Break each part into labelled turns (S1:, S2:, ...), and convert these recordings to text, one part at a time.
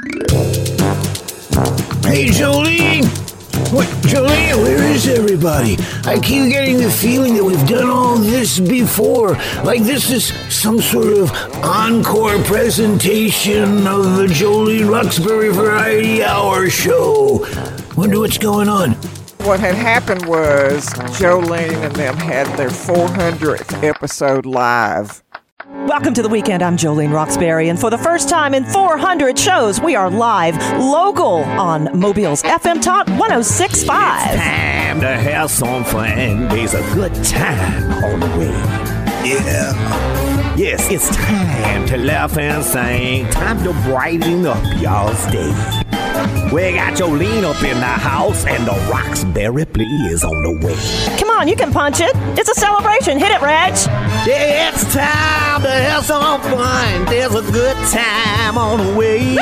S1: Hey, Jolene! What, Jolene, where is everybody? I keep getting the feeling that we've done all this before. Like this is some sort of encore presentation of the Jolene Roxbury Variety Hour show. Wonder what's going on.
S2: What had happened was Jolene and them had their 400th episode live.
S3: Welcome to the weekend. I'm Jolene Roxbury, and for the first time in 400 shows, we are live, local, on Mobile's FM Talk 106.5.
S1: It's time to have some fun. There's a good time on the way. Yeah. Yes, it's time to laugh and sing. Time to brighten up y'all's day. We got Jolene up in the house, and the Roxbury play is on the way.
S3: Come on, you can punch it. It's a celebration. Hit it, Reg.
S1: Yeah, it's time to have some fun. There's a good time on the way.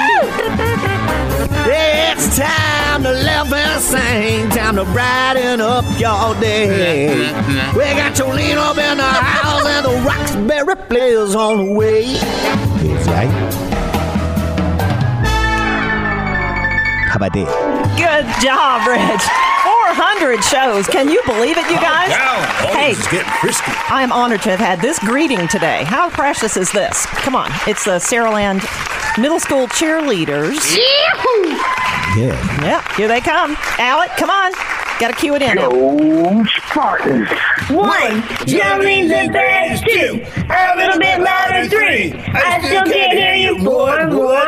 S1: Yeah, it's time to laugh and sing. Time to brighten up your day. We got Jolene up in the house, and the Roxbury play is on the way. That's right. How about that?
S3: Good job, Reg. 400 shows. Can you believe it, you guys? Hey,
S1: it's getting frisky.
S3: I am honored to have had this greeting today. How precious is this? Come on. It's the Saraland Middle School cheerleaders.
S1: Yahoo! Yeah.
S3: Yep, here they come. Alec, come on. Gotta cue it in.
S4: Go Spartans.
S5: 1. Jolene's the best. 2. A little bit louder. 3. I still can't hear you. 4.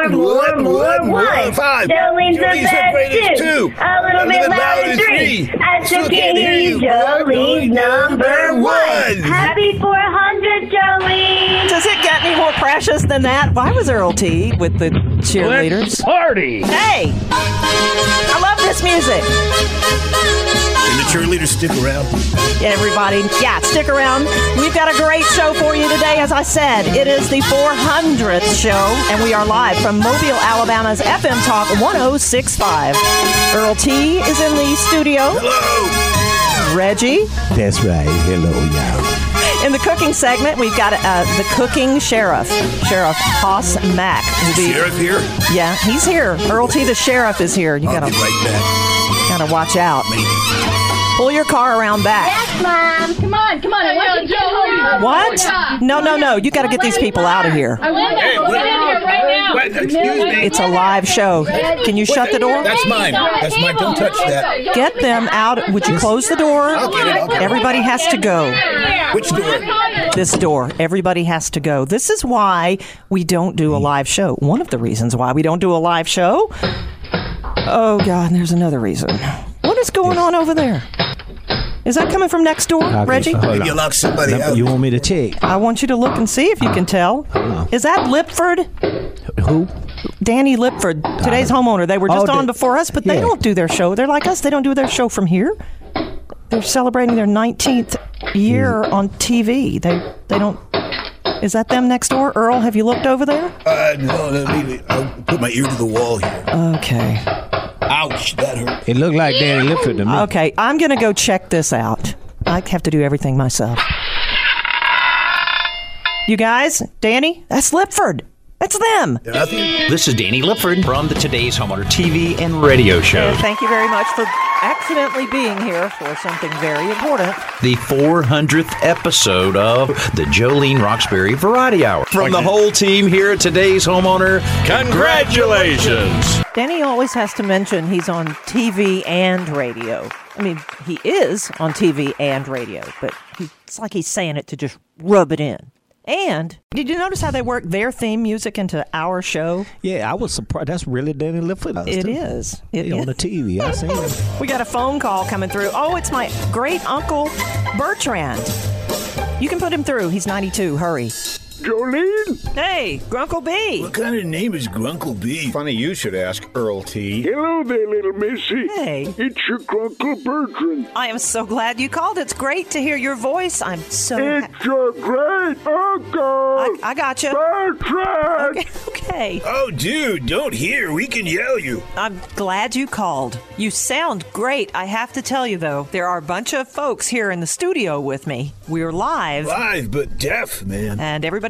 S5: 1.
S1: 5.
S5: Jolene's the best. 2. A little bit louder. 3. I still can't hear you. Jolene's number 1. Happy 400, Jolene.
S3: Does it get any more precious than that? Why was Earl T with the cheerleaders?
S4: Party.
S3: Hey, I love this music.
S1: Can the cheerleaders stick around?
S3: Everybody, stick around. We've got a great show for you today. As I said, it is the 400th show, and we are live from Mobile, Alabama's FM Talk 106.5. Earl T is in the studio.
S1: Hello.
S3: Reggie.
S1: That's right. Hello, y'all.
S3: In the cooking segment, we've got the cooking sheriff, Sheriff Hoss Mack.
S1: Sheriff here?
S3: Yeah, he's here. Earl T, the sheriff, is here. You
S1: I'll
S3: gotta
S1: be right back.
S3: Gotta watch out. Pull your car around back.
S5: Yes, Mom. Come on. I want you to get home.
S3: What? No. You gotta get these people out of here.
S5: I want to get in here right now.
S1: Excuse me.
S3: It's a live show. Can you shut the door?
S1: That's mine. Don't touch that.
S3: Get them out. Would you close the door?
S1: I'll get it.
S3: Everybody has to go.
S1: Which door?
S3: This door. Everybody has to go. This is why we don't do a live show. One of the reasons why we don't do a live show. Oh, God, and there's another reason. What is going on over there? Is that coming from next door, Reggie?
S1: Maybe you locked somebody out.
S6: You want me to check?
S3: I want you to look and see if you can tell. Is that Lipford?
S6: Who?
S3: Danny Lipford, today's homeowner. They were just on before us, but they don't do their show. They're like us. They don't do their show from here. They're celebrating their 19th year on TV. They don't... Is that them next door? Earl, have you looked over there?
S1: No, I'll put my ear to the wall here.
S3: Okay.
S1: Ouch, that hurt.
S6: It looked like Danny Lipford to me.
S3: Okay, I'm going to go check this out. I have to do everything myself. You guys, Danny, that's Lipford. That's them.
S7: This is Danny Lipford from the Today's Homeowner TV and radio show.
S3: Thank you very much for accidentally being here for something very important.
S7: The 400th episode of the Jolene Roxbury Variety Hour. From the whole team here at Today's Homeowner, congratulations!
S3: Danny always has to mention he's on TV and radio. I mean, he is on TV and radio, but it's like he's saying it to just rub it in. And did you notice how they work their theme music into our show?
S6: Yeah, I was surprised. That's really Danny Lipford.
S3: It is. It is.
S6: On the TV. I seen it.
S3: We got a phone call coming through. Oh, it's my great uncle Bertrand. You can put him through. He's 92. Hurry.
S4: Jolene?
S3: Hey, Grunkle B.
S1: What kind of name is Grunkle B?
S8: Funny you should ask, Earl T.
S4: Hello there, little missy.
S3: Hey.
S4: It's your Grunkle Bertrand.
S3: I am so glad you called. It's great to hear your voice. I'm so
S4: It's your great uncle.
S3: I got you.
S4: Bertrand.
S3: Okay.
S1: Oh, dude, don't hear. We can yell you.
S3: I'm glad you called. You sound great. I have to tell you, though, there are a bunch of folks here in the studio with me. We're live.
S1: Live, but deaf, man.
S3: And everybody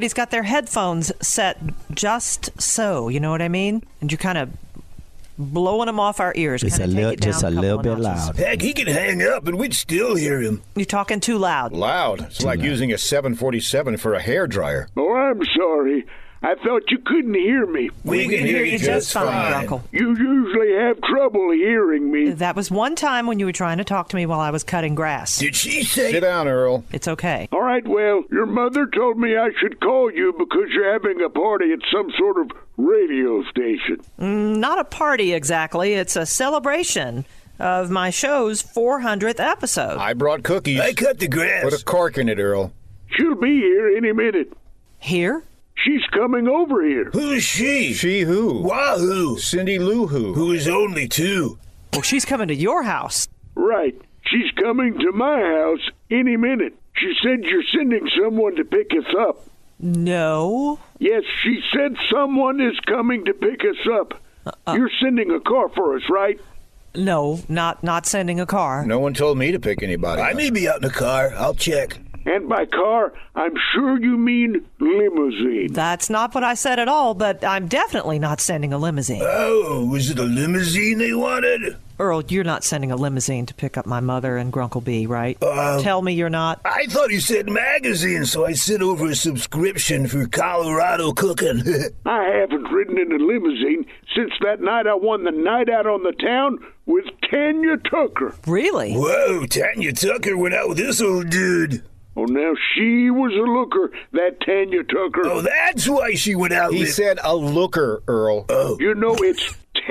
S3: everybody's got their headphones set just so, you know what I mean? And you're kind of blowing them off our ears.
S6: It's just a little bit loud.
S1: Heck, he could hang up and we'd still hear him.
S3: You're talking too loud.
S8: Loud. It's like using a 747 for a hairdryer.
S4: Oh, I'm sorry. I thought you couldn't hear me.
S1: We can hear you just fine,
S3: Uncle.
S4: You usually have trouble hearing me.
S3: That was one time when you were trying to talk to me while I was cutting grass.
S1: Did she say?
S8: Sit down, Earl.
S3: It's okay.
S4: All right, well, your mother told me I should call you because you're having a party at some sort of radio station.
S3: Not a party exactly. It's a celebration of my show's 400th episode.
S8: I brought cookies.
S1: I cut the grass.
S8: Put a cork in it, Earl.
S4: She'll be here any minute.
S3: Here?
S4: She's coming over here.
S1: Who's she?
S8: She who?
S1: Wahoo!
S8: Cindy Lou Who.
S1: Who is only 2.
S3: Well, she's coming to your house.
S4: Right. She's coming to my house any minute. She said you're sending someone to pick us up.
S3: No.
S4: Yes, she said someone is coming to pick us up. You're sending a car for us, right?
S3: No, not sending a car.
S8: No one told me to pick anybody.
S1: I may be out in the car. I'll check.
S4: And by car, I'm sure you mean limousine.
S3: That's not what I said at all, but I'm definitely not sending a limousine.
S1: Oh, was it a limousine they wanted?
S3: Earl, you're not sending a limousine to pick up my mother and Grunkle B, right? Tell me you're not.
S1: I thought you said magazine, so I sent over a subscription for Colorado cooking.
S4: I haven't ridden in a limousine since that night I won the night out on the town with Tanya Tucker.
S3: Really?
S1: Whoa, Tanya Tucker went out with this old dude.
S4: Oh, now she was a looker, that Tanya Tucker.
S1: Oh, that's why she went out
S8: He
S1: with...
S8: said a looker, Earl.
S1: Oh.
S4: You know, it's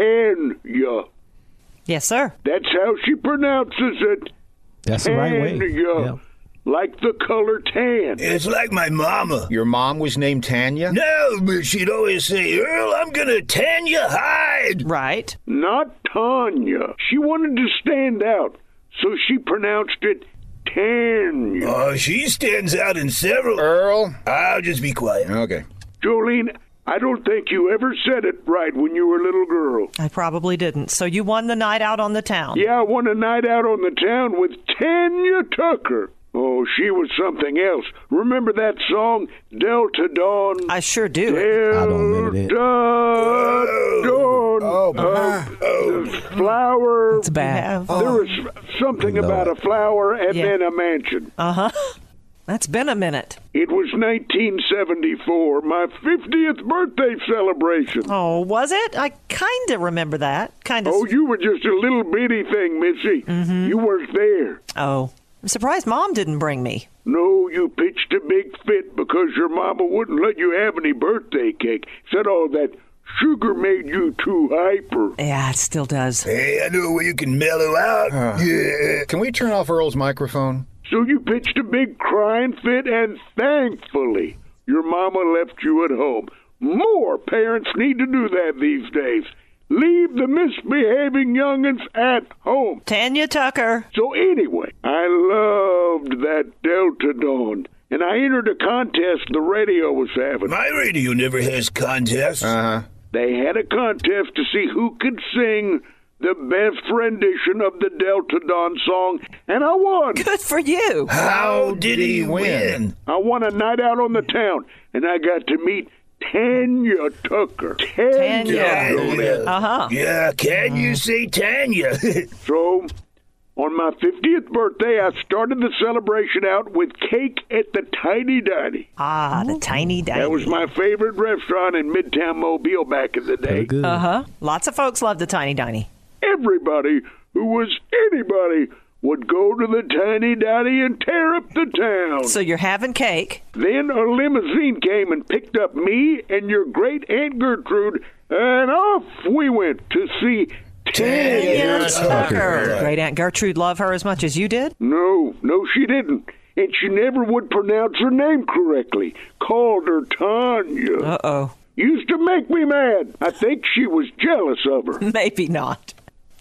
S4: Tanya.
S3: Yes, sir.
S4: That's how she pronounces it.
S6: That's the right way.
S4: Tanya.
S6: Yeah.
S4: Like the color tan.
S1: It's like my mama.
S8: Your mom was named Tanya?
S1: No, but she'd always say, Earl, I'm gonna Tanya hide.
S3: Right.
S4: Not Tanya. She wanted to stand out, so she pronounced it Tanya.
S1: Oh, she stands out in several...
S8: Earl?
S1: I'll just be quiet.
S8: Okay.
S4: Jolene, I don't think you ever said it right when you were a little girl.
S3: I probably didn't. So you won the night out on the town.
S4: Yeah, I won a night out on the town with Tanya Tucker. Oh, she was something else. Remember that song, Delta Dawn?
S3: I sure do.
S6: I don't remember that.
S4: Dawn. Flower.
S3: It's bad.
S4: There was something about a flower and then a mansion.
S3: That's been a minute.
S4: It was 1974, my 50th birthday celebration.
S3: Oh, was it? I kind of remember that. Kind of.
S4: Oh, you were just a little bitty thing, Missy. You weren't there.
S3: Oh. I'm surprised Mom didn't bring me.
S4: No, you pitched a big fit because your mama wouldn't let you have any birthday cake. Said all that sugar made you too hyper.
S3: Yeah, it still does.
S1: Hey, I know where you can mellow out. Yeah.
S8: Can we turn off Earl's microphone?
S4: So you pitched a big crying fit, and thankfully, your mama left you at home. More parents need to do that these days. Leave the misbehaving young'uns at home.
S3: Tanya Tucker.
S4: So anyway, I loved that Delta Dawn, and I entered a contest the radio was having.
S1: My radio never has contests.
S4: They had a contest to see who could sing the best rendition of the Delta Dawn song, and I won.
S3: Good for you.
S1: How did he win?
S4: I won a night out on the town, and I got to meet Tanya Tucker.
S3: Tanya.
S1: Yeah, can you say Tanya?
S4: So, on my 50th birthday, I started the celebration out with cake at the Tiny Diny.
S3: Ah, the Tiny Diny.
S4: That was my favorite restaurant in Midtown Mobile back in the day.
S6: Very good.
S3: Lots of folks love the Tiny Diny.
S4: Everybody who was anybody would go to the Tiny Diny and tear up the town.
S3: So you're having cake.
S4: Then a limousine came and picked up me and your great Aunt Gertrude, and off we went to see
S3: Tanya Tucker. Great Aunt Gertrude loved her as much as you did?
S4: No, she didn't. And she never would pronounce her name correctly. Called her Tanya.
S3: Uh-oh.
S4: Used to make me mad. I think she was jealous of her.
S3: Maybe not.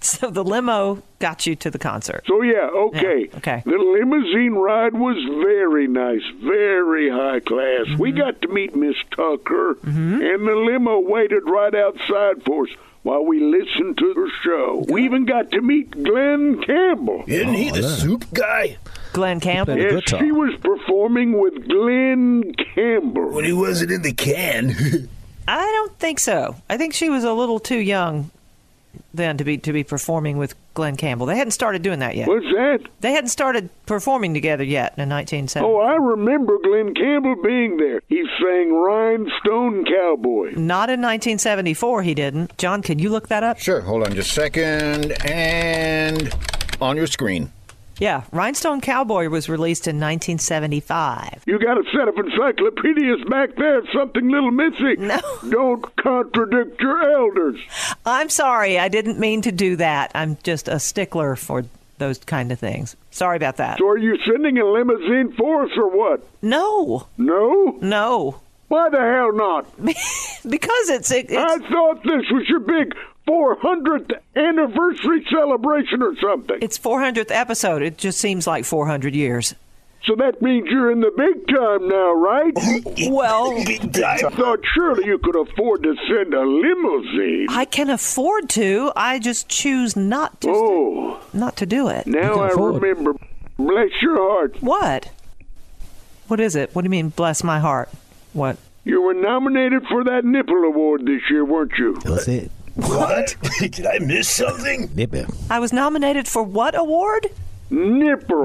S3: So the limo got you to the concert.
S4: So, okay.
S3: Yeah, okay.
S4: The limousine ride was very nice, very high class.
S3: Mm-hmm.
S4: We got to meet Miss Tucker, and the limo waited right outside for us while we listened to the show. We even got to meet Glenn Campbell.
S1: Isn't he the soup guy?
S3: Glenn Campbell?
S4: Yes, she was performing with Glenn Campbell.
S1: When he wasn't in the can.
S3: I don't think so. I think she was a little too young then to be performing with Glenn Campbell. They hadn't started doing that yet.
S4: What's that?
S3: They hadn't started performing together yet in 1970.
S4: Oh, I remember Glenn Campbell being there. He sang Rhinestone Cowboy.
S3: Not in 1974, he didn't. John, can you look that up?
S8: Sure, hold on just a second. And on your screen.
S3: Yeah, Rhinestone Cowboy was released in 1975.
S4: You got a set of encyclopedias back there, something little missing.
S3: No.
S4: Don't contradict your elders.
S3: I'm sorry, I didn't mean to do that. I'm just a stickler for those kind of things. Sorry about that.
S4: So are you sending a limousine for us or what?
S3: No.
S4: No?
S3: No.
S4: Why the hell not?
S3: Because it's
S4: I thought this was your big 400th anniversary celebration or something.
S3: It's 400th episode. It just seems like 400 years.
S4: So that means you're in the big time now, right?
S3: Well,
S4: I thought surely you could afford to send a limousine.
S3: I can afford to. I just choose not to. Not to do it.
S4: Now I remember. Bless your heart.
S3: What? What is it? What do you mean, bless my heart? What?
S4: You were nominated for that Nipple Award this year, weren't you?
S6: That's it.
S1: What? Did I miss something?
S6: Nipple.
S3: I was nominated for what award?
S4: Nipple.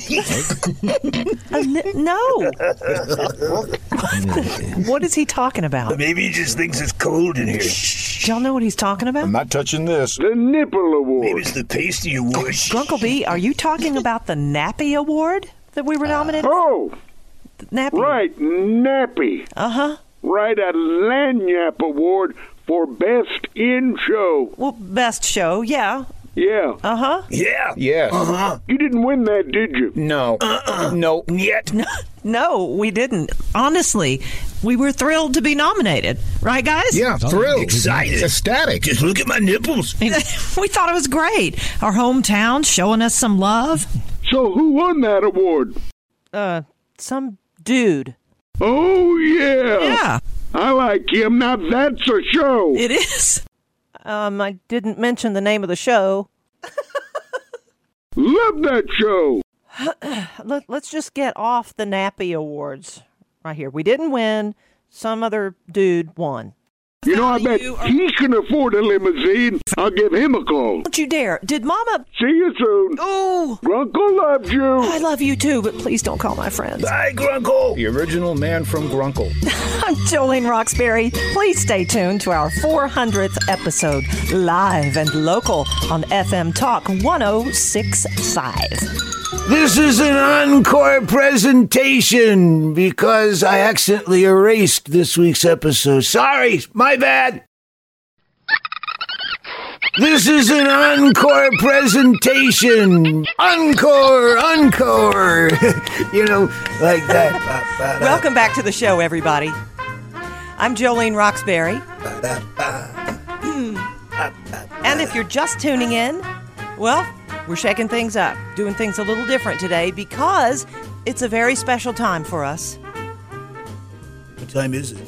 S3: No. What is he talking about?
S1: Maybe he just thinks it's cold in here.
S3: Do y'all know what he's talking about?
S8: I'm not touching this.
S4: The Nipple Award.
S1: Maybe it's the pasty award.
S3: Grunkle B, are you talking about the Nappy Award that we were nominated?
S4: Oh.
S3: Nappy.
S4: Right, Nappy.
S3: Uh-huh.
S4: Right, a Lanyap Award for Best in Show.
S3: Well, best show, yeah.
S4: Yeah.
S3: Uh-huh.
S1: Yeah.
S8: Yes.
S1: Uh-huh.
S4: You didn't win that, did you?
S8: No. No.
S1: Yet.
S3: No, we didn't. Honestly, we were thrilled to be nominated. Right, guys?
S8: Yeah, thrilled.
S1: Excited.
S8: Ecstatic.
S1: Just look at my nipples.
S3: We thought it was great. Our hometown showing us some love.
S4: So who won that award?
S3: Some dude.
S4: Oh, yeah.
S3: Yeah.
S4: I like him. Now that's a show.
S3: It is. I didn't mention the name of the show.
S4: Love that show.
S3: Let's just get off the Nappy Awards right here. We didn't win. Some other dude won.
S4: You know, I bet he can afford a limousine. I'll give him a call.
S3: Don't you dare. Did Mama...
S4: See you soon.
S3: Oh.
S4: Grunkle loves you.
S3: I love you too, but please don't call my friends.
S1: Bye, Grunkle.
S8: The original man from Grunkle.
S3: I'm Jolene Roxbury. Please stay tuned to our 400th episode, live and local on FM Talk 106.5.
S1: This is an encore presentation because I accidentally erased this week's episode. Sorry, my bad. This is an encore presentation. Encore. You know, like that.
S3: Welcome back to the show, everybody. I'm Jolene Roxbury. And if you're just tuning in, well, we're shaking things up, doing things a little different today because it's a very special time for us.
S1: What time is it?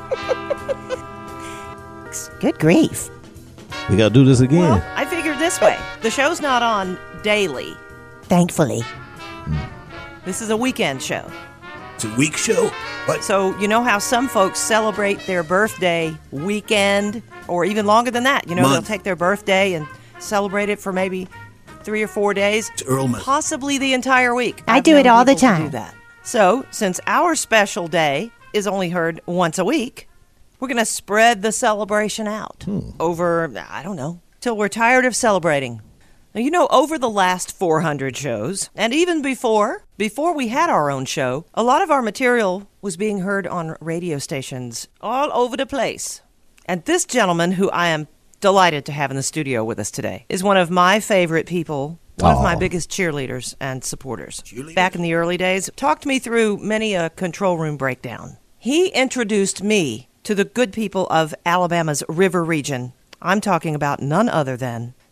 S3: Good grief.
S6: We got to do this again.
S3: Well, I figured this way. The show's not on daily, thankfully. This is a weekend show.
S1: It's a week show? What?
S3: So you know how some folks celebrate their birthday weekend or even longer than that. You know, they'll take their birthday and celebrate it for maybe 3 or 4 days.
S1: It's Earlman.
S3: Possibly the entire week.
S9: I do it all the time.
S3: Do that. So since our special day is only heard once a week, we're going to spread the celebration out over, I don't know, till we're tired of celebrating. Now, you know, over the last 400 shows, and even before we had our own show, a lot of our material was being heard on radio stations all over the place. And this gentleman, who I am delighted to have in the studio with us today, is one of my favorite people, one of my biggest cheerleaders and supporters. Back in the early days, talked me through many a control room breakdown. He introduced me to the good people of Alabama's river region. I'm talking about none other than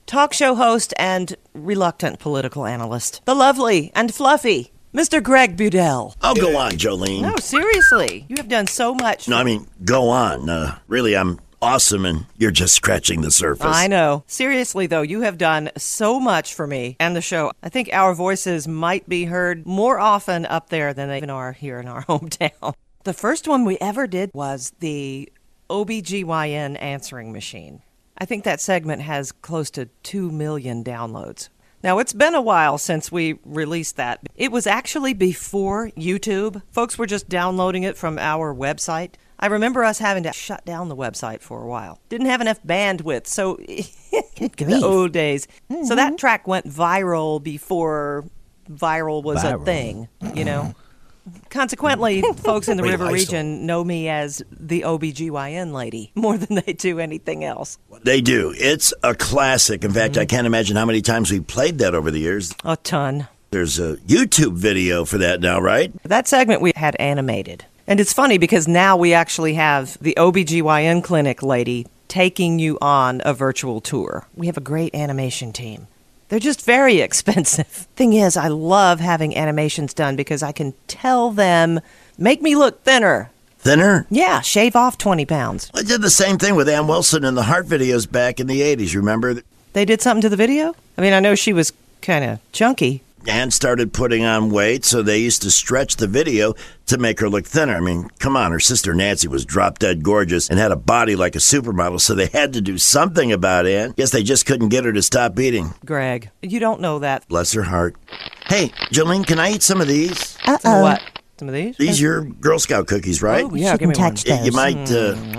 S3: talk show host and reluctant political analyst, the lovely and fluffy Mr. Greg Budell.
S9: Oh, go on, Jolene.
S3: No, seriously. You have done so much.
S9: No, I mean, go on. Really, I'm awesome, and you're just scratching the surface.
S3: I know. Seriously, though, you have done so much for me and the show. I think our voices might be heard more often up there than they even are here in our hometown. The first one we ever did was the OBGYN answering machine. I think that segment has close to 2 million downloads. Now, it's been a while since we released that. It was actually before YouTube. Folks were just downloading it from our website. I remember us having to shut down the website for a while. Didn't have enough bandwidth, so the old days. Mm-hmm. So that track went viral before viral was a thing, you know. Consequently, folks in the river region know me as the OBGYN lady more than they do anything else.
S9: They do. It's a classic. In fact, I can't imagine how many times we've played that over the years.
S3: A ton.
S9: There's a YouTube video for that now, right?
S3: That segment we had animated. And it's funny because now we actually have the OBGYN clinic lady taking you on a virtual tour. We have a great animation team. They're just very expensive. Thing is, I love having animations done because I can tell them, make me look thinner.
S9: Thinner?
S3: Yeah, shave off 20 pounds.
S9: I did the same thing with Ann Wilson in the Heart videos back in the 80s, remember?
S3: They did something to the video? I mean, I know she was kind of chunky.
S9: Ann started putting on weight, so they used to stretch the video to make her look thinner. I mean, come on, her sister Nancy was drop-dead gorgeous and had a body like a supermodel, so they had to do something about Ann. Guess they just couldn't get her to stop eating.
S3: Greg, you don't know that.
S9: Bless her heart. Hey, Jolene, can I eat some of these?
S3: Uh-oh. What? Some of these?
S9: These are your Girl Scout cookies, right?
S3: Oh, yeah, give me
S10: touch
S3: one.
S10: those.
S9: You might,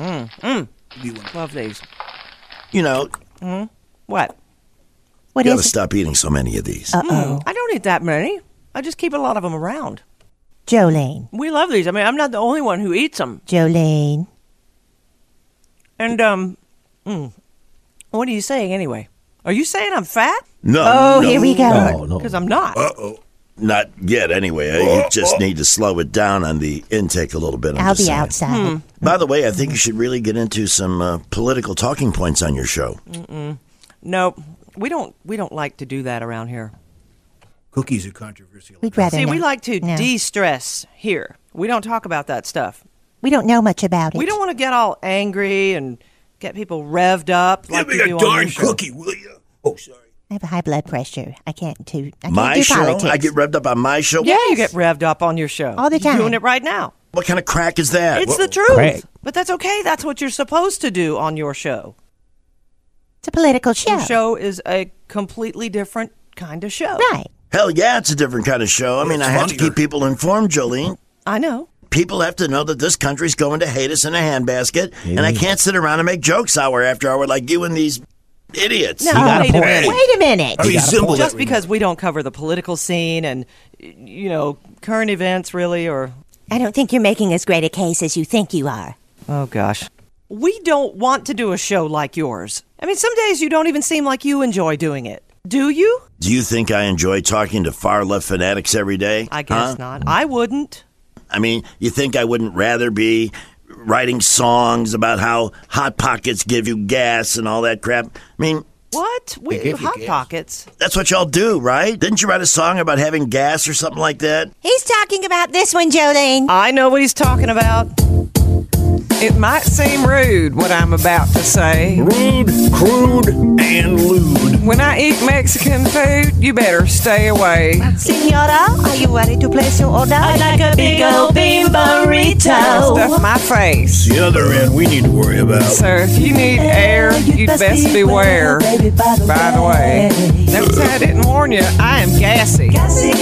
S3: Love these.
S9: You know.
S3: What?
S10: What
S9: you
S10: is
S9: gotta stop eating so many of these.
S10: Uh-oh.
S3: I don't eat that many. I just keep a lot of them around.
S10: Jolene.
S3: We love these. I mean, I'm not the only one who eats them.
S10: Jolene.
S3: And, what are you saying anyway? Are you saying I'm fat?
S9: No.
S10: Here we go.
S6: No.
S3: Because I'm not.
S9: Uh-oh. Not yet, anyway. You just need to slow it down on the intake a little bit.
S10: I'll be outside.
S9: By the way, I think you should really get into some political talking points on your show.
S3: No, we don't like to do that around here.
S8: Cookies are controversial.
S10: We'd rather
S3: See,
S10: not.
S3: we like to
S10: No.
S3: de-stress here. We don't talk about that stuff.
S10: We don't know much about it.
S3: We don't want to get all angry and get people revved up like
S8: Give
S3: you
S8: me
S3: do
S8: a
S3: on your
S8: darn
S3: show.
S8: cookie, will you? Oh, sorry.
S10: I have a high blood pressure. I can't do
S9: My show?
S10: politics.
S9: I get revved up on my show?
S3: Yeah, you get revved up on your show.
S10: All the
S3: You're
S10: time.
S3: doing it right now.
S9: What kind of crack is that?
S3: It's the truth.
S6: Craig.
S3: But that's okay. That's what you're supposed to do on your show.
S10: It's a political show.
S3: Your show is a completely different kind of show.
S10: Right.
S9: Hell yeah, it's a different kind of show. I mean,
S8: It's
S9: I have to
S8: funnier.
S9: keep people informed, Jolene.
S3: I know.
S9: People have to know that this country's going to hate us in a handbasket, and I can't sit around and make jokes hour after hour like you and these idiots.
S3: No,
S6: got a
S3: wait a
S6: point.
S3: minute.
S10: Wait a minute.
S8: I mean, simple.
S3: Just because we don't cover the political scene and, you know, current events really, or...
S10: I don't think you're making as great a case as you think you are.
S3: Oh, gosh. We don't want to do a show like yours. I mean, some days you don't even seem like you enjoy doing it. Do you?
S9: Do you think I enjoy talking to far-left fanatics every day?
S3: I guess not. I wouldn't.
S9: I mean, you think I wouldn't rather be writing songs about how Hot Pockets give you gas and all that crap? I mean,
S3: What? We
S8: give you
S3: Hot
S8: gas.
S3: Pockets.
S9: that's what y'all do, right? Didn't you write a song about having gas or something like that?
S10: He's talking about this one, Jolene.
S3: I know what he's talking about. It might seem rude what I'm about to say.
S8: Rude, crude, and lewd.
S3: When I eat Mexican food, you better stay away.
S10: Senora, are you ready to place your order? I like a big old bean burrito.
S3: Stuff my face.
S8: The other end we need to worry about.
S3: So if you need air, you'd best beware. By the way, notice I didn't warn you, I am gassy.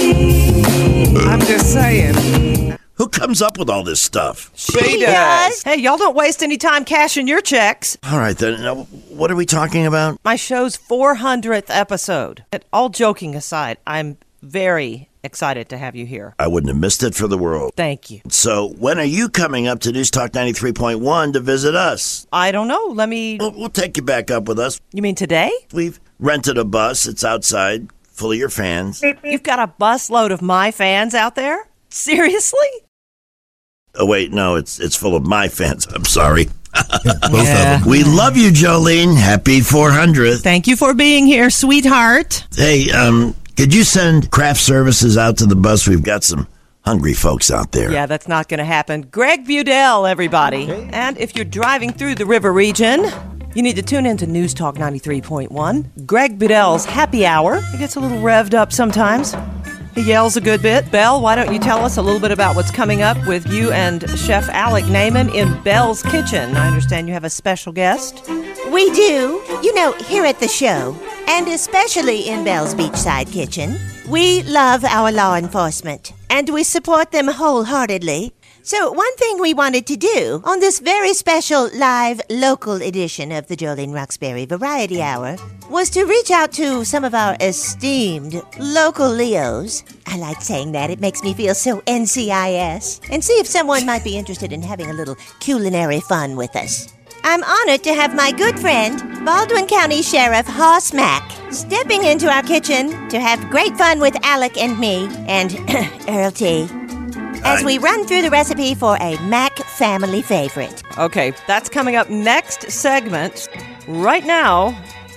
S3: I'm just saying.
S9: Who comes up with all this stuff?
S3: She does. Hey, y'all don't waste any time cashing your checks.
S9: All right, then. Now, what are we talking about?
S3: My show's 400th episode. And all joking aside, I'm very excited to have you here.
S9: I wouldn't have missed it for the world.
S3: Thank you.
S9: So, when are you coming up to News Talk 93.1 to visit us?
S3: I don't know. Let me...
S9: We'll take you back up with us.
S3: You mean today?
S9: We've rented a bus. It's outside, full of your fans.
S3: You've got a busload of my fans out there? Seriously?
S9: Oh, wait, no, it's full of my fans. I'm sorry. Both of them. We love you, Jolene. Happy 400th.
S3: Thank you for being here, sweetheart.
S9: Hey, could you send craft services out to the bus? We've got some hungry folks out there.
S3: Yeah, that's not going to happen. Greg Budell, everybody. Okay. And if you're driving through the river region, you need to tune in to News Talk 93.1. Greg Budell's Happy Hour. He gets a little revved up sometimes. He yells a good bit. Belle, why don't you tell us a little bit about what's coming up with you and Chef Alec Naiman in Belle's Kitchen? I understand you have a special guest.
S10: We do. You know, here at the show, and especially in Belle's Beachside Kitchen, we love our law enforcement, and we support them wholeheartedly. So one thing we wanted to do on this very special live local edition of the Jolene Roxbury Variety Hour was to reach out to some of our esteemed local Leos. I like saying that. It makes me feel so NCIS. And see if someone might be interested in having a little culinary fun with us. I'm honored to have my good friend, Baldwin County Sheriff Hoss Mack, stepping into our kitchen to have great fun with Alec and me and Earl T. as we run through the recipe for a Mac family favorite.
S3: Okay, that's coming up next segment. Right now,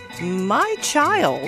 S3: my child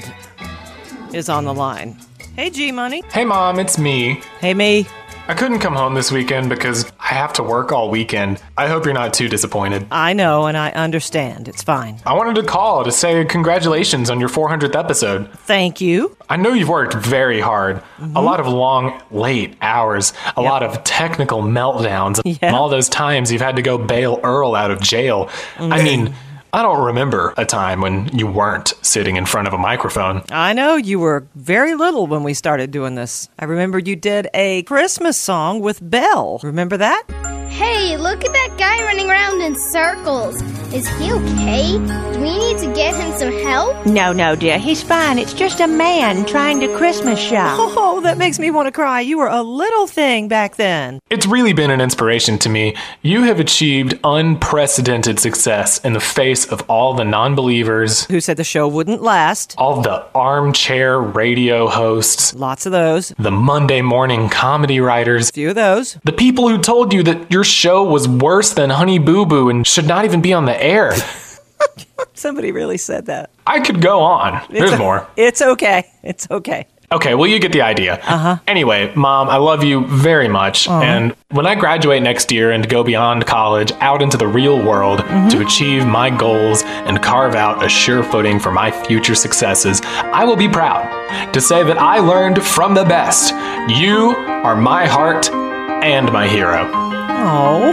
S3: is on the line. Hey, G-Money.
S11: Hey, Mom, it's me.
S3: Hey, me.
S11: I couldn't come home this weekend because I have to work all weekend. I hope you're not too disappointed.
S3: I know, and I understand. It's fine.
S11: I wanted to call to say congratulations on your 400th episode.
S3: Thank you.
S11: I know you've worked very hard. A lot of long, late hours. A lot of technical meltdowns. And all those times you've had to go bail Earl out of jail. I mean, I don't remember a time when you weren't sitting in front of a microphone.
S3: I know, you were very little when we started doing this. I remember you did a Christmas song with Belle. Remember that?
S12: Hey, look at that guy running around in circles. Is he okay? Do we need to get him some help?
S10: No, dear. He's fine. It's just a man trying to Christmas shop.
S3: Oh, that makes me want to cry. You were a little thing back then.
S11: It's really been an inspiration to me. You have achieved unprecedented success in the face of all the non-believers.
S3: Who said the show wouldn't last.
S11: All the armchair radio hosts.
S3: Lots of those.
S11: The Monday morning comedy writers.
S3: A few of those.
S11: The people who told you that your show was worse than Honey Boo Boo and should not even be on the air.
S3: Somebody really said that.
S11: I could go on. There's more.
S3: It's okay. It's okay.
S11: Okay, well, you get the idea. Anyway, Mom, I love you very much. And when I graduate next year and go beyond college, out into the real world to achieve my goals and carve out a sure footing for my future successes, I will be proud to say that I learned from the best. You are my heart and my hero.
S3: Oh.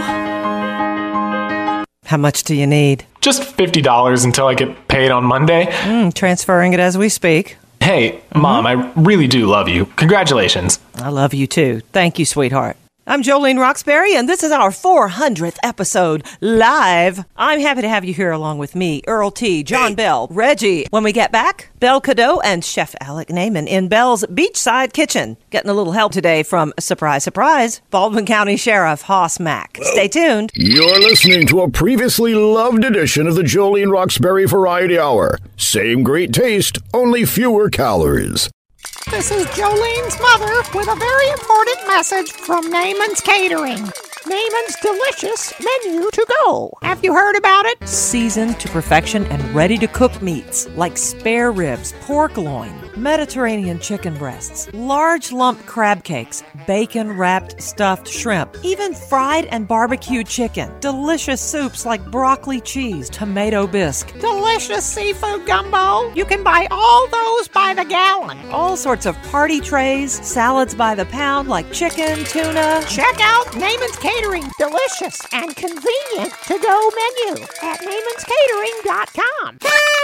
S3: How much do you need?
S11: Just $50 until I get paid on Monday.
S3: Transferring it as we speak.
S11: Hey, Mom, I really do love you. Congratulations.
S3: I love you too. Thank you, sweetheart. I'm Jolene Roxbury, and this is our 400th episode live. I'm happy to have you here along with me, Earl T., John Bell, Reggie. When we get back, Belle Cadeau and Chef Alec Naiman in Belle's Beachside Kitchen. Getting a little help today from, surprise, surprise, Baldwin County Sheriff Hoss Mack. Stay tuned.
S1: You're listening to a previously loved edition of the Jolene Roxbury Variety Hour. Same great taste, only fewer calories.
S13: This is Jolene's mother with a very important message from Naiman's Catering. Naiman's delicious menu to go. Have you heard about it?
S3: Seasoned to perfection and ready to cook meats like spare ribs, pork loin, Mediterranean chicken breasts, large lump crab cakes, bacon wrapped stuffed shrimp, even fried and barbecued chicken. Delicious soups like broccoli cheese, tomato bisque.
S13: Delicious seafood gumbo. You can buy all those by the gallon.
S3: All sorts of party trays, salads by the pound like chicken, tuna.
S13: Check out Naiman's Catering. Delicious and convenient to-go menu at naimanscatering.com.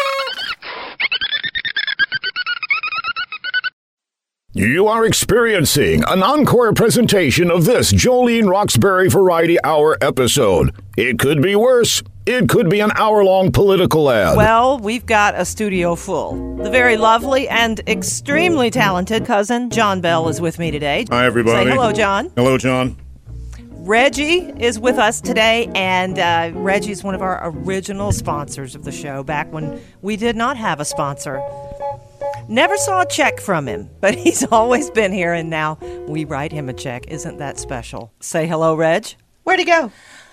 S1: You are experiencing an encore presentation of this Jolene Roxbury Variety Hour episode. It could be worse. It could be an hour-long political ad.
S3: Well, we've got a studio full. The very lovely and extremely talented cousin John Bell is with me today.
S8: Hi, everybody.
S3: Say hello, John.
S8: Hello, John.
S3: Reggie is with us today, and Reggie's one of our original sponsors of the show back when we did not have a sponsor. Never saw a check from him, but he's always been here, and now we write him a check. Isn't that special? Say hello, Reg. Where'd he go?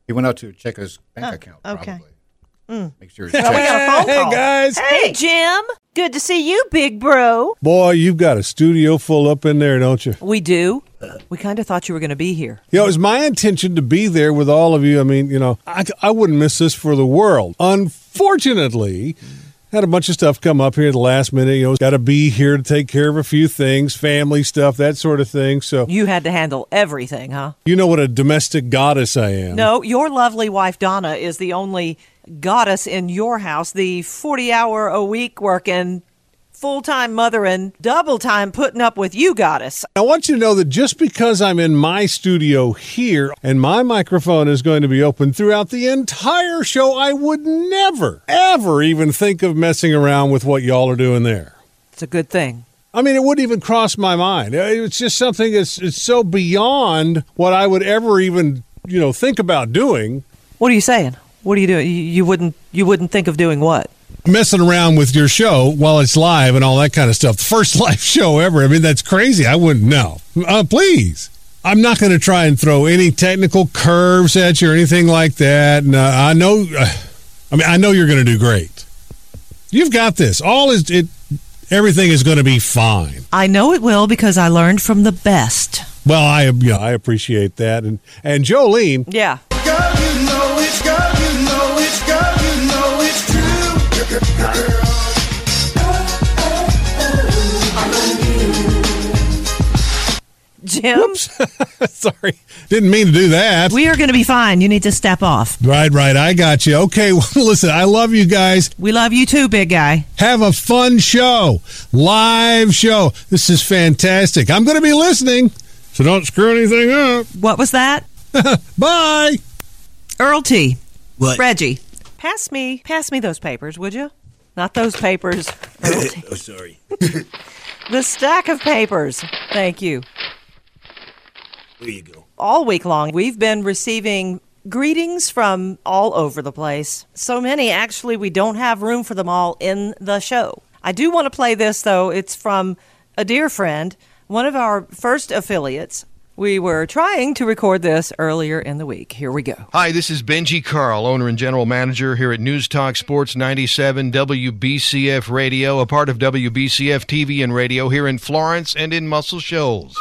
S8: He went out to check his bank account,
S3: okay.
S8: probably. Make sure he's
S3: Well, we got a phone call.
S14: Hey, guys.
S3: Hey, Jim. Good to see you, big bro.
S14: Boy, you've got a studio full up in there, don't you?
S3: We do. We kind of thought you were going to be here.
S14: You know, it was my intention to be there with all of you. I mean, you know, I wouldn't miss this for the world. Unfortunately, had a bunch of stuff come up here at the last minute. You know, got to be here to take care of a few things, family stuff, that sort of thing. So
S3: you had to handle everything, huh?
S14: You know what a domestic goddess I am.
S3: No, your lovely wife, Donna, is the only goddess in your house, the 40-hour-a-week working, full-time mothering, double-time putting up with you goddess.
S14: I want you to know that just because I'm in my studio here and my microphone is going to be open throughout the entire show, I would never, ever even think of messing around with what y'all are doing there.
S3: It's a good thing.
S14: I mean, it wouldn't even cross my mind. It's just something it's so beyond what I would ever even, you know, think about doing.
S3: What are you saying? What are you doing? You wouldn't think of doing what?
S14: Messing around with your show while it's live and all that kind of stuff. The first live show ever. I mean, that's crazy. I wouldn't know. Please. I'm not going to try and throw any technical curves at you or anything like that. And I know you're going to do great. You've got this. Everything is going to be fine.
S3: I know it will because I learned from the best.
S14: Well, I appreciate that. And Jolene.
S3: Yeah.
S15: Girl, you know it's girl, you know it's girl, you know it's true.
S3: Jim?
S14: Whoops. Sorry. Didn't mean to do that.
S3: We are going to be fine. You need to step off.
S14: Right. I got you. Okay, well, listen, I love you guys.
S3: We love you too, big guy.
S14: Have a fun show. Live show. This is fantastic. I'm going to be listening, so don't screw anything up.
S3: What was that?
S14: Bye.
S3: Earl T.
S9: What?
S3: Reggie. Pass me those papers, would you? Not those papers. Earl T.
S9: Oh, sorry.
S3: The stack of papers. Thank you.
S9: There you go.
S3: All week long, we've been receiving greetings from all over the place. So many, actually, we don't have room for them all in the show. I do want to play this, though. It's from a dear friend, one of our first affiliates. We were trying to record this earlier in the week. Here we go.
S16: Hi, this is Benji Carl, owner and general manager here at News Talk Sports 97 WBCF Radio, a part of WBCF TV and radio here in Florence and in Muscle Shoals.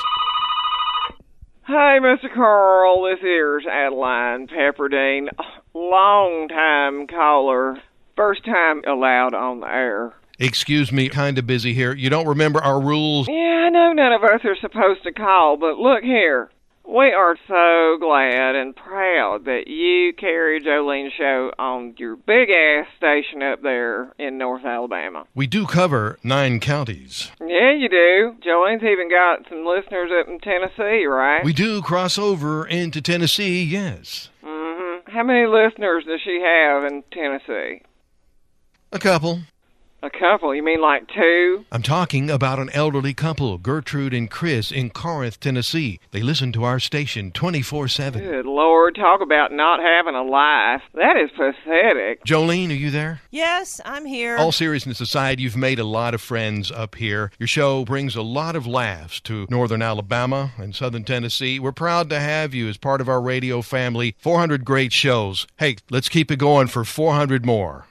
S2: Hey, Mr. Carl, this here's Adeline Pepperdine, long-time caller, first time allowed on the air.
S16: Excuse me, kind of busy here. You don't remember our rules?
S2: Yeah, I know none of us are supposed to call, but look here. We are so glad and proud that you carry Jolene's show on your big-ass station up there in North Alabama.
S16: We do cover 9 counties.
S2: Yeah, you do. Jolene's even got some listeners up in Tennessee, right?
S16: We do cross over into Tennessee, yes.
S2: Mm-hmm. How many listeners does she have in Tennessee?
S16: A couple.
S2: A couple? You mean like 2?
S16: I'm talking about an elderly couple, Gertrude and Chris, in Corinth, Tennessee. They listen to our station 24/7.
S2: Good Lord, talk about not having a life. That is pathetic.
S16: Jolene, are you there?
S3: Yes, I'm here.
S16: All seriousness aside, you've made a lot of friends up here. Your show brings a lot of laughs to northern Alabama and southern Tennessee. We're proud to have you as part of our radio family. 400 great shows. Hey, let's keep it going for 400 more.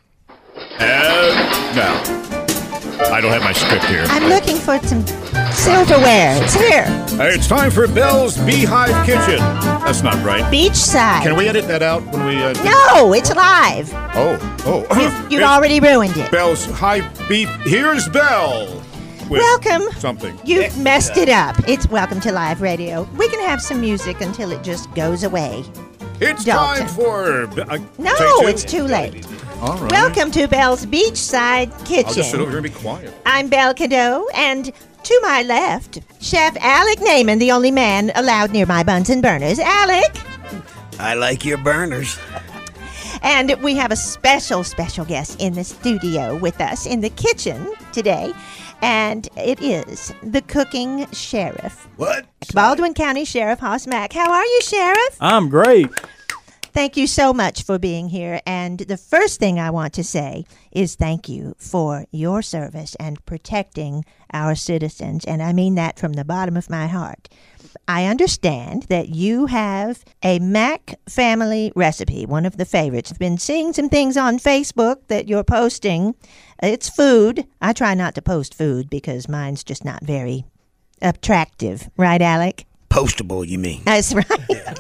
S8: Now, I don't have my script here.
S10: I'm looking for some silverware. It's here.
S8: It's time for Bell's Beehive Kitchen. That's not right.
S10: Beachside.
S8: Can we edit that out when we...
S10: No, it's live.
S8: Oh.
S10: You've already ruined it.
S8: Bell's High Beef. Here's Bell.
S10: Welcome.
S8: Something.
S10: You've messed it up. It's Welcome to Live Radio. We can have some music until it just goes away.
S8: It's
S10: Dalton.
S8: time for...
S10: No, it's too late.
S8: All right.
S10: Welcome to Bell's Beachside Kitchen.
S8: I'll just sit over here and be quiet.
S10: I'm Belle Cadeau, and to my left, Chef Alec Naaman, the only man allowed near my Bunsen burners. Alec!
S9: I like your burners.
S10: And we have a special guest in the studio with us in the kitchen today, and it is the cooking sheriff.
S9: What?
S10: Baldwin County Sheriff Hoss Mack. How are you, Sheriff?
S17: I'm great.
S10: Thank you so much for being here. And the first thing I want to say is thank you for your service and protecting our citizens. And I mean that from the bottom of my heart. I understand that you have a Mac family recipe, one of the favorites. I've been seeing some things on Facebook that you're posting. It's food. I try not to post food because mine's just not very attractive. Right, Alec?
S1: Postable, you mean?
S10: That's right. Yeah.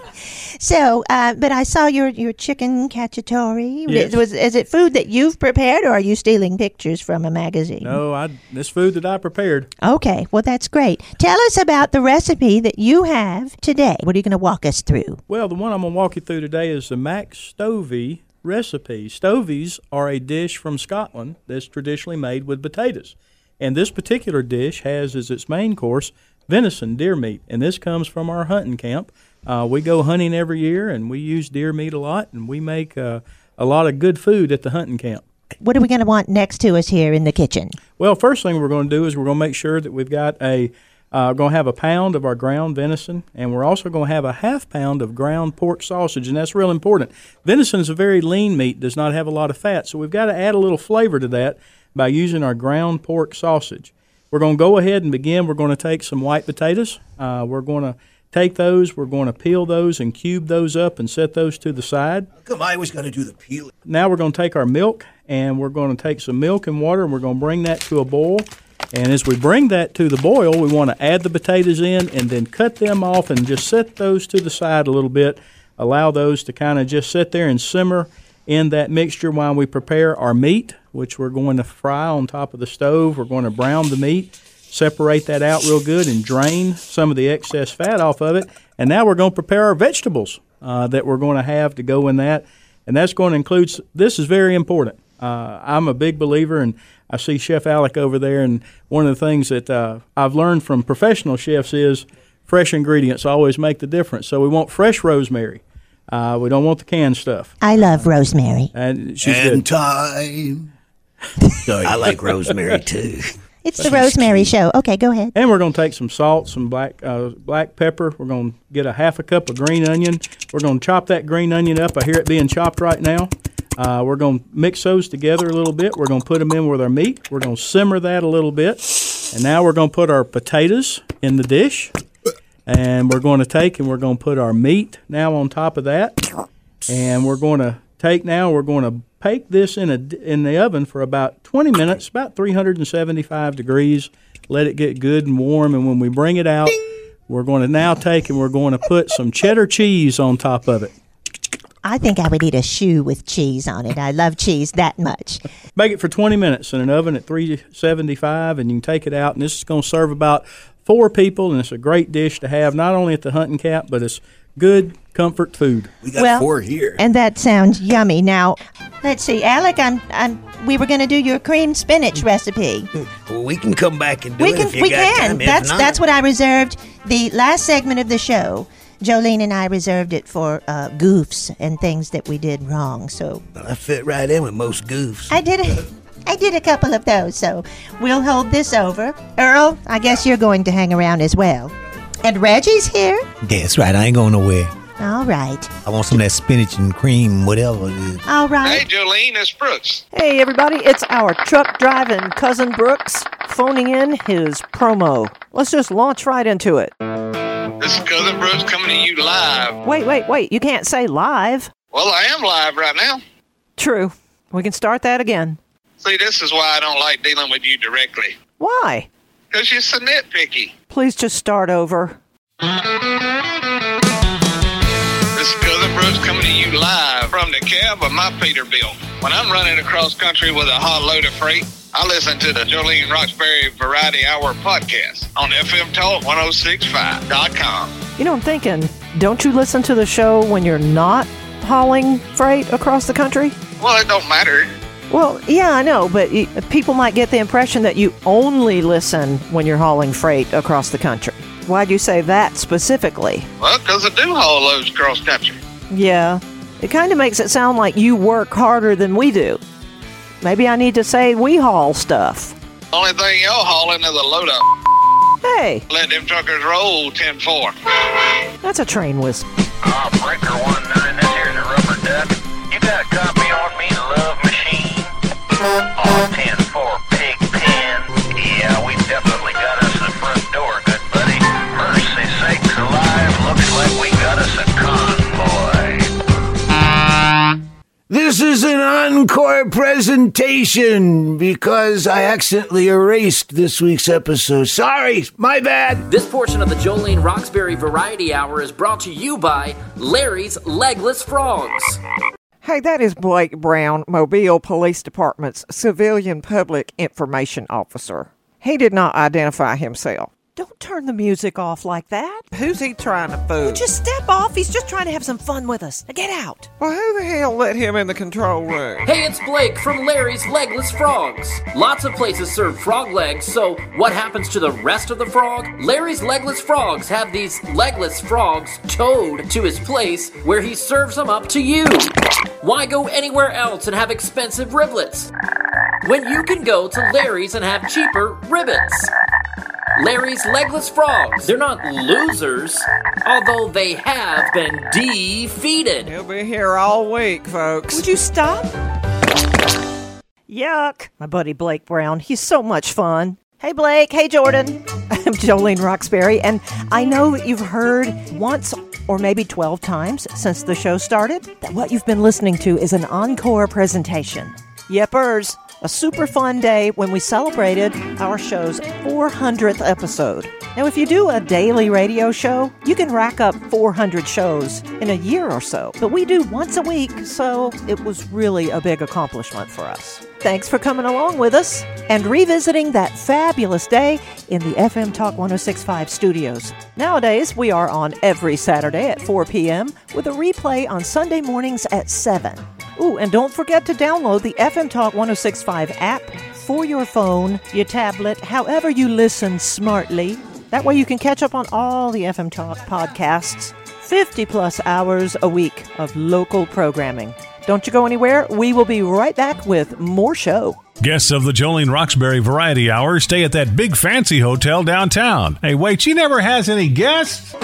S10: So, but I saw your chicken cacciatore.
S17: Yes.
S10: Is it food that you've prepared, or are you stealing pictures from a magazine?
S17: No, this food that I prepared.
S10: Okay, well, that's great. Tell us about the recipe that you have today. What are you going to walk us through?
S17: Well, the one I'm going to walk you through today is the Mac Stovey recipe. Stovies are a dish from Scotland that's traditionally made with potatoes. And this particular dish has as its main course venison, deer meat, and this comes from our hunting camp. We go hunting every year, and we use deer meat a lot, and we make a lot of good food at the hunting camp.
S10: What are we going to want next to us here in the kitchen?
S17: Well, first thing we're going to do is we're going to make sure that we've got we're going to have a pound of our ground venison, and we're also going to have a half pound of ground pork sausage, and that's real important. Venison is a very lean meat, does not have a lot of fat, so we've got to add a little flavor to that by using our ground pork sausage. We're going to go ahead and begin. We're going to take some white potatoes. We're going to take those. We're going to peel those and cube those up and set those to the side.
S1: Come on, I was going to do the peeling.
S17: Now we're going to take our milk, and we're going to take some milk and water, and we're going to bring that to a boil. And as we bring that to the boil, we want to add the potatoes in and then cut them off and just set those to the side a little bit. Allow those to kind of just sit there and simmer in that mixture while we prepare our meat, which we're going to fry on top of the stove. We're going to brown the meat, separate that out real good, and drain some of the excess fat off of it. And now we're going to prepare our vegetables that we're going to have to go in that. And that's going to include, this is very important. I'm a big believer, and I see Chef Alec over there, and one of the things that I've learned from professional chefs is fresh ingredients always make the difference. So we want fresh rosemary. We don't want the canned stuff.
S10: I love rosemary.
S17: And she's
S1: and
S17: good.
S1: Time. Sorry, I like rosemary too.
S10: It's the Rosemary Show. Okay, go ahead.
S17: And we're going to take some salt, some black pepper. We're going to get a half a cup of green onion. We're going to chop that green onion up. I hear it being chopped right now. We're going to mix those together a little bit. We're going to put them in with our meat. We're going to simmer that a little bit. And now we're going to put our potatoes in the dish. And we're going to take and we're going to put our meat now on top of that. And we're going to bake this in the oven for about 20 minutes, about 375 degrees. Let it get good and warm. And when we bring it out, we're going to now take and we're going to put some cheddar cheese on top of it.
S10: I think I would eat a shoe with cheese on it. I love cheese that much.
S17: Bake it for 20 minutes in an oven at 375, and you can take it out. And this is going to serve about 4 people, and it's a great dish to have not only at the hunting camp, but it's good comfort food.
S1: We got 4 here.
S10: And that sounds yummy. Now, let's see, Alec, we were going to do your cream spinach recipe.
S1: Well, we can come back and do it if you got time.
S10: That's what I reserved the last segment of the show. Jolene and I reserved it for goofs and things that we did wrong. So
S1: I fit right in with most goofs.
S10: I did a couple of those, so we'll hold this over. Earl, I guess you're going to hang around as well. And Reggie's here?
S1: That's right. I ain't going nowhere.
S10: All right.
S1: I want some of that spinach and cream, whatever it is.
S10: All right.
S18: Hey, Jolene, it's Brooks.
S3: Hey, everybody. It's our truck-driving cousin Brooks phoning in his promo. Let's just launch right into it.
S18: This is Cousin Brooks coming to you live.
S3: Wait. You can't say live.
S18: Well, I am live right now.
S3: True. We can start that again.
S18: See, this is why I don't like dealing with you directly.
S3: Why?
S18: Because you're so nitpicky.
S3: Please just start over.
S18: This is Cousin Brooks coming to you live from the cab of my Peterbilt. When I'm running across country with a hot load of freight, I listen to the Jolene Roxbury Variety Hour podcast on FMTalk1065.com.
S3: You know, I'm thinking, don't you listen to the show when you're not hauling freight across the country?
S18: Well, it don't matter.
S3: Well, yeah, I know, but people might get the impression that you only listen when you're hauling freight across the country. Why'd you say that specifically?
S18: Well, because I do haul loads across country.
S3: Yeah, it kind of makes it sound like you work harder than we do. Maybe I need to say we haul stuff.
S18: Only thing y'all hauling is a load up.
S3: Hey.
S18: Let them truckers roll 10-4.
S3: That's a train whistle.
S18: Breaker 19, this here's a rubber Duck. You got a copy on me, Love Machine? On 10-4 Pigpen. Yeah, we definitely got us the front door, good buddy. Mercy sakes alive, looks like we got us a convoy.
S1: This is an encore presentation because I accidentally erased this week's episode. Sorry, my bad.
S19: This portion of the Jolene Roxbury Variety Hour is brought to you by Larry's Legless Frogs.
S20: Hey, that is Blake Brown, Mobile Police Department's Civilian Public Information Officer. He did not identify himself.
S3: Don't turn the music off like that.
S20: Who's he trying to fool?
S3: Well, just step off. He's just trying to have some fun with us. Now get out.
S20: Well, who the hell let him in the control room?
S19: Hey, it's Blake from Larry's Legless Frogs. Lots of places serve frog legs, so what happens to the rest of the frog? Larry's Legless Frogs have these legless frogs towed to his place where he serves them up to you. Why go anywhere else and have expensive riblets when you can go to Larry's and have cheaper ribbons? Larry's Legless Frogs. They're not losers, although they have been defeated.
S20: He'll be here all week, folks.
S3: Would you stop? Yuck. My buddy Blake Brown. He's so much fun. Hey, Blake. Hey, Jordan. I'm Jolene Roxbury, and I know that you've heard once or maybe 12 times since the show started that what you've been listening to is an encore presentation. Yepers. A super fun day when we celebrated our show's 400th episode. Now, if you do a daily radio show, you can rack up 400 shows in a year or so. But we do once a week, so it was really a big accomplishment for us. Thanks for coming along with us and revisiting that fabulous day in the FM Talk 106.5 studios. Nowadays, we are on every Saturday at 4 p.m. with a replay on Sunday mornings at 7. Ooh, and don't forget to download the FM Talk 106.5 app for your phone, your tablet, however you listen smartly. That way you can catch up on all the FM Talk podcasts, 50-plus hours a week of local programming. Don't you go anywhere. We will be right back with more show.
S21: Guests of the Jolene Roxbury Variety Hour stay at that big fancy hotel downtown. Hey, wait, she never has any guests?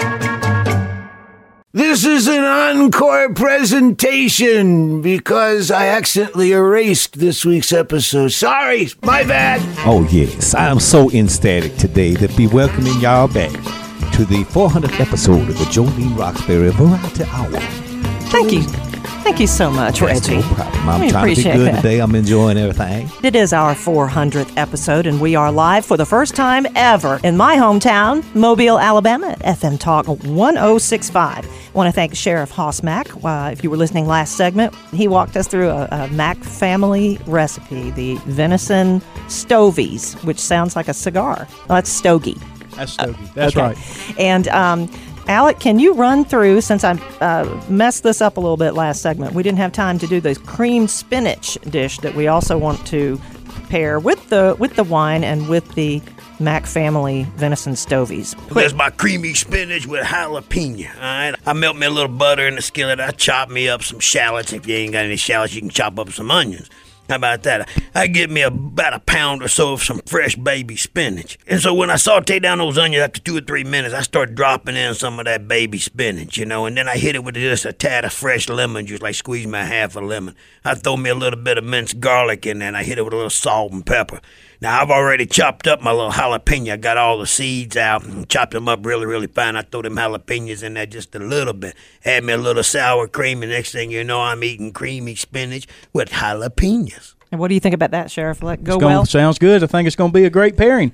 S1: This is an encore presentation because I accidentally erased this week's episode. Sorry, my bad.
S6: Oh, yes. I'm so ecstatic today to be welcoming y'all back to the 400th episode of the Jolene Roxbury Variety Hour.
S3: Thank you. Thank you so much, Reggie.
S6: No problem. I'm trying to be good today. I'm enjoying everything.
S3: It is our 400th episode, and we are live for the first time ever in my hometown, Mobile, Alabama, at FM Talk 106.5. I want to thank Sheriff Hoss Mack. If you were listening last segment, he walked us through a Mack family recipe, the venison stogies, which sounds like a cigar. Well, that's stogie.
S17: That's stogie. That's okay. Right.
S3: And Alec, can you run through, since I messed this up a little bit last segment, we didn't have time to do the creamed spinach dish that we also want to pair with the wine and with the Mack family venison stogies.
S22: There's my creamy spinach with jalapeno, all right? I melt me a little butter in the skillet. I chop me up some shallots. If you ain't got any shallots, you can chop up some onions. How about that? I get me about a pound or so of some fresh baby spinach. And so when I saute down those onions after 2 or 3 minutes, I start dropping in some of that baby spinach, and then I hit it with just a tad of fresh lemon juice, like squeeze me a half a lemon. I throw me a little bit of minced garlic in there, and I hit it with a little salt and pepper. Now, I've already chopped up my little jalapeno. I got all the seeds out and chopped them up really, really fine. I throw them jalapenos in there just a little bit. Add me a little sour cream, and next thing you know, I'm eating creamy spinach with jalapenos.
S3: And what do you think about that, Sheriff? Well?
S17: Sounds good. I think it's going to be a great pairing.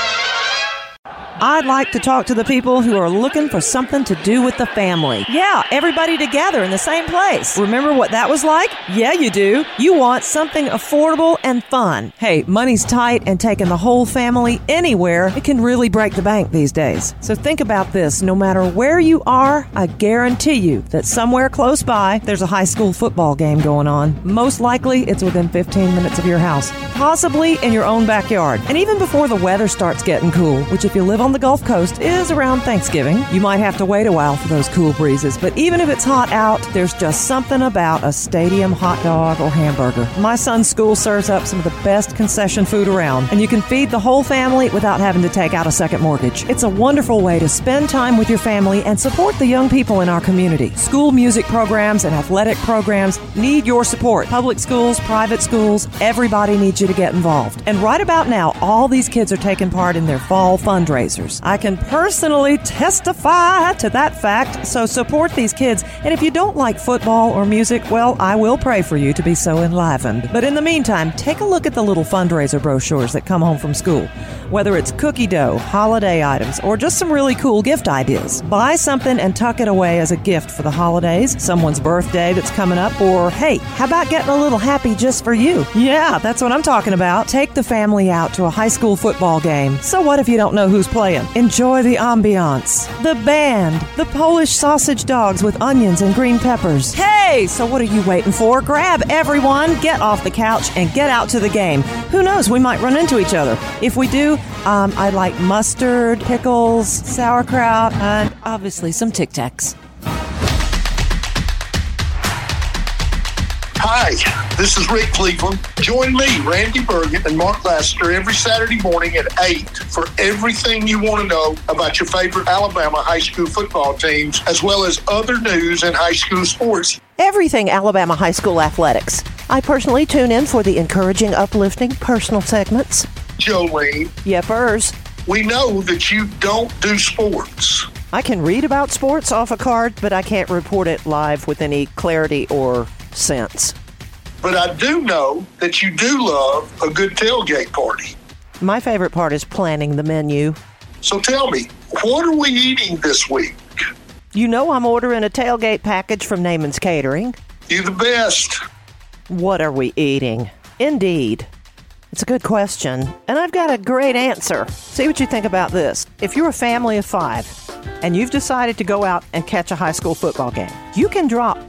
S3: I'd like to talk to the people who are looking for something to do with the family. Yeah, everybody together in the same place. Remember what that was like? Yeah, you do. You want something affordable and fun. Hey, money's tight, and taking the whole family anywhere, it can really break the bank these days. So think about this. No matter where you are, I guarantee you that somewhere close by, there's a high school football game going on. Most likely, it's within 15 minutes of your house. Possibly in your own backyard. And even before the weather starts getting cool, which if you live on on the Gulf Coast is around Thanksgiving. You might have to wait a while for those cool breezes, but even if it's hot out, there's just something about a stadium hot dog or hamburger. My son's school serves up some of the best concession food around, and you can feed the whole family without having to take out a second mortgage. It's a wonderful way to spend time with your family and support the young people in our community. School music programs and athletic programs need your support. Public schools, private schools, everybody needs you to get involved. And right about now, all these kids are taking part in their fall fundraisers. I can personally testify to that fact, so support these kids. And if you don't like football or music, well, I will pray for you to be so enlivened. But in the meantime, take a look at the little fundraiser brochures that come home from school. Whether it's cookie dough, holiday items, or just some really cool gift ideas. Buy something and tuck it away as a gift for the holidays, someone's birthday that's coming up, or hey, how about getting a little happy just for you? Yeah, that's what I'm talking about. Take the family out to a high school football game. So what if you don't know who's playing? Enjoy the ambiance, the band, the Polish sausage dogs with onions and green peppers. Hey, so what are you waiting for? Grab everyone, get off the couch, and get out to the game. Who knows, we might run into each other. If we do, I'd like mustard, pickles, sauerkraut, and obviously some Tic Tacs.
S5: Hi, this is Rick Cleveland. Join me, Randy Bergen, and Mark Lassiter every Saturday morning at 8 for everything you want to know about your favorite Alabama high school football teams, as well as other news and high school sports.
S10: Everything Alabama high school athletics. I personally tune in for the encouraging, uplifting, personal segments.
S5: Jolene.
S10: Yepers.
S5: We know that you don't do sports.
S20: I can read about sports off a card, but I can't report it live with any clarity or sense.
S5: But I do know that you do love a good tailgate party.
S20: My favorite part is planning the menu.
S5: So tell me, what are we eating this week?
S20: You know I'm ordering a tailgate package from Naaman's Catering.
S5: You the best.
S20: What are we eating? Indeed. It's a good question, and I've got a great answer. See what you think about this. If you're a family of 5 and you've decided to go out and catch a high school football game, you can drop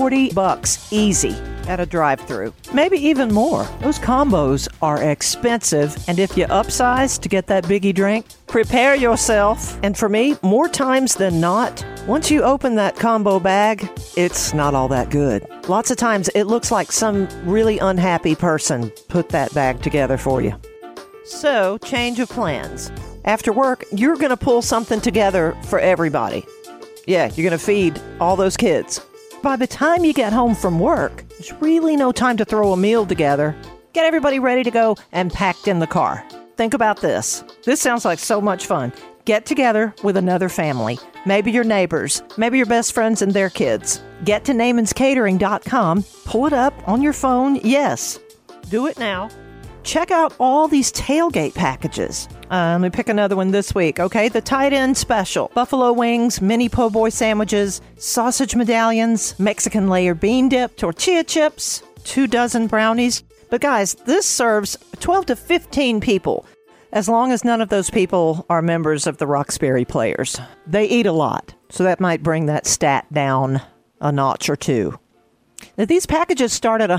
S20: $40 easy at a drive-thru, maybe even more. Those combos are expensive, and if you upsize to get that biggie drink, prepare yourself. And for me, more times than not, once you open that combo bag, it's not all that good. Lots of times it looks like some really unhappy person put that bag together for you. So, change of plans. After work, you're going to pull something together for everybody. Yeah, you're going to feed all those kids. By the time you get home from work, there's really no time to throw a meal together. Get everybody ready to go and packed in the car. Think about this. This sounds like so much fun. Get together with another family. Maybe your neighbors. Maybe your best friends and their kids. Get to Naaman'sCatering.com. Pull it up on your phone. Yes. Do it now. Check out all these tailgate packages. Let me pick another one this week, okay? The tight end special. Buffalo wings, mini po' boy sandwiches, sausage medallions, Mexican layer bean dip, tortilla chips, 2 dozen brownies. But guys, this serves 12 to 15 people, as long as none of those people are members of the Roxbury Players. They eat a lot, so that might bring that stat down a notch or two. Now, these packages start at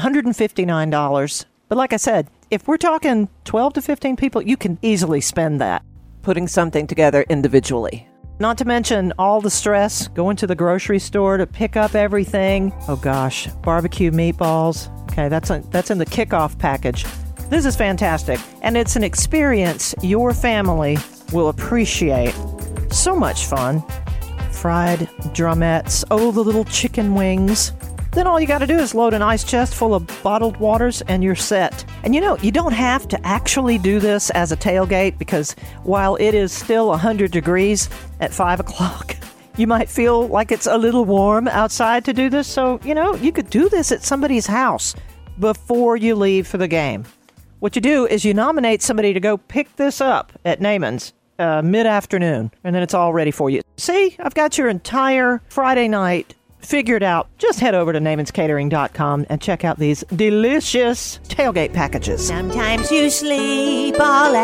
S20: $159, but like I said, if we're talking 12 to 15 people, you can easily spend that putting something together individually. Not to mention all the stress going to the grocery store to pick up everything. Oh gosh, barbecue meatballs. Okay, that's in the kickoff package. This is fantastic, and it's an experience your family will appreciate. So much fun. Fried drumettes, oh, the little chicken wings. Then all you got to do is load an ice chest full of bottled waters and you're set. And you know, you don't have to actually do this as a tailgate, because while it is still 100 degrees at 5 o'clock, you might feel like it's a little warm outside to do this. So, you know, you could do this at somebody's house before you leave for the game. What you do is you nominate somebody to go pick this up at Naaman's mid-afternoon, and then it's all ready for you. See, I've got your entire Friday night figured out. Just head over to Naaman'sCatering.com and check out these delicious tailgate packages.
S10: Sometimes you sleep all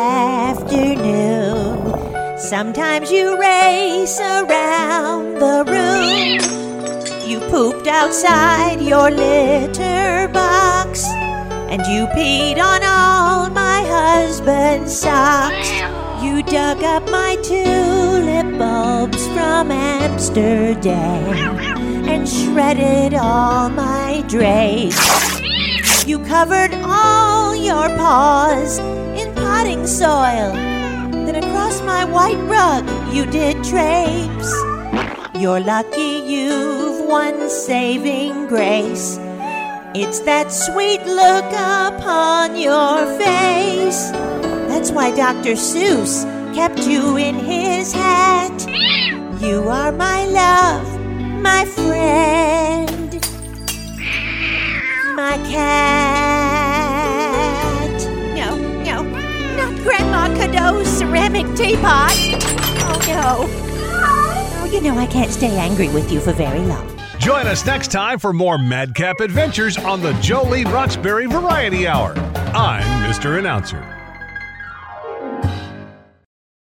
S10: afternoon. Sometimes you race around the room. You pooped outside your litter box, and you peed on all my husband's socks. You dug up my tulip bulbs from Amsterdam and shredded all my drapes. You covered all your paws in potting soil. Then across my white rug you did traipse. You're lucky you've one saving grace. It's that sweet look upon your face. That's why Dr. Seuss kept you in his hat. You are my love, my friend, my cat. No, not Grandma Cadeau's ceramic teapot. Oh, no. Oh, you know I can't stay angry with you for very long.
S21: Join us next time for more Madcap adventures on the Jolene Roxbury Variety Hour. I'm Mr. Announcer.